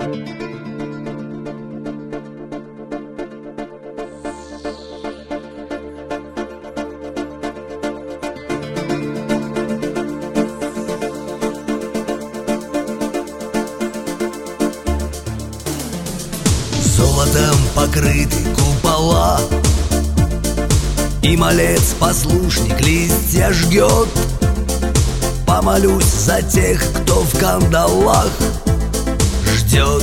Золотом покрыты купола, и малец-послушник листья жгет. Помолюсь за тех, кто в кандалах ждет.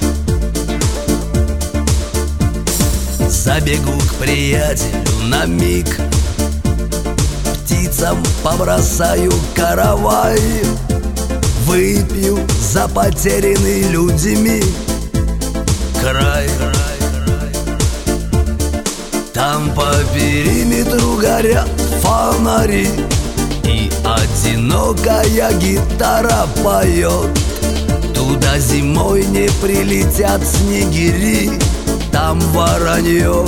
Забегу к приятелю на миг, птицам побросаю каравай, выпью за потерянный людьми край. Там по периметру горят фонари, и одинокая гитара поет. Туда зимой не прилетят снегири, там воронье.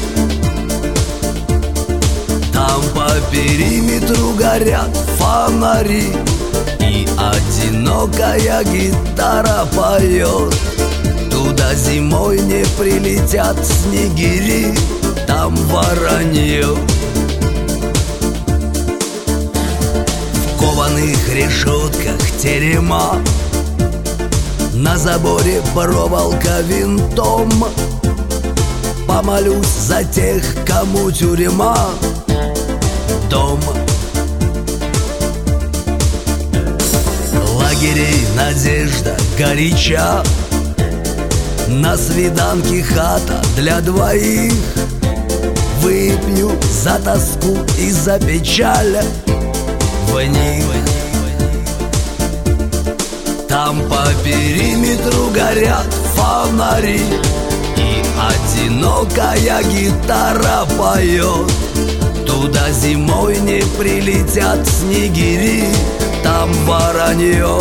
Там по периметру горят фонари, и одинокая гитара поет. Туда зимой не прилетят снегири, там воронье. В кованых решетках терема, на заборе проволока винтом. Помолюсь за тех, кому тюрьма дом. Лагерей надежда горяча, на свиданке хата для двоих. Выпью за тоску и за печаль в них. Там по периметру горят фонари, и одинокая гитара поет. Туда зимой не прилетят снегири, там воронье.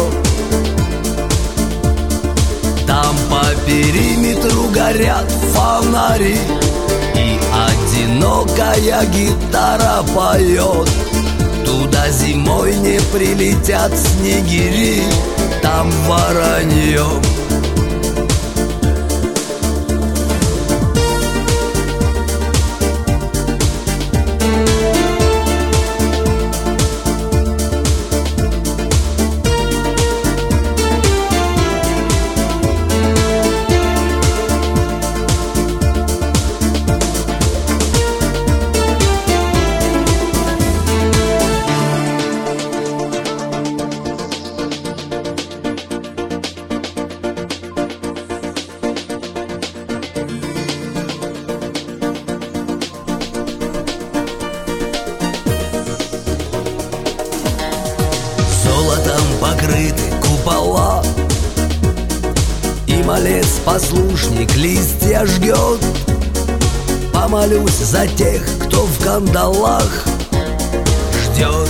Там по периметру горят фонари, и одинокая гитара поет. Туда зимой не прилетят снегири, там воронье. Золотом покрыты купола, и малец-послушник листья жгет. Помолюсь за тех, кто в кандалах ждет.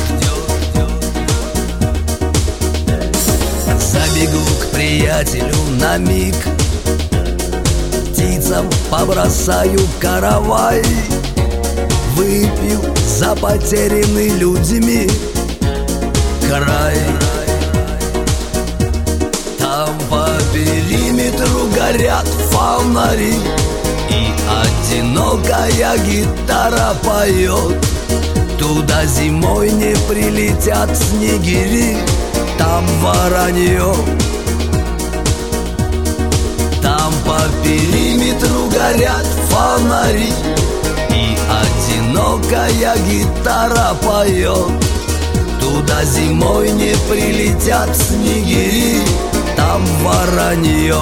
Забегу к приятелю на миг, птицам побросаю каравай, выпью за потерянный людьми край. Там по периметру горят фонари, и одинокая гитара поет. Туда зимой не прилетят снегири, там воронье. Там по периметру горят фонари, и одинокая гитара поет. Туда зимой не прилетят снегири, там воронье.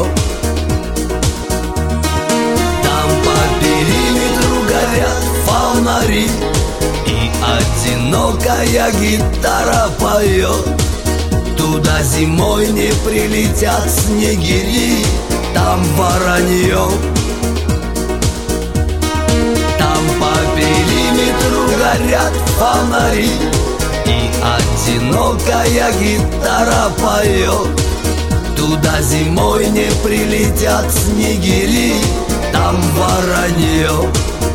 Там по периметру горят фонари, и одинокая гитара поет. Туда зимой не прилетят снегири, там воронье. Там по периметру горят фонари, и одинокая гитара поет. Туда зимой не прилетят снегири, там воронье.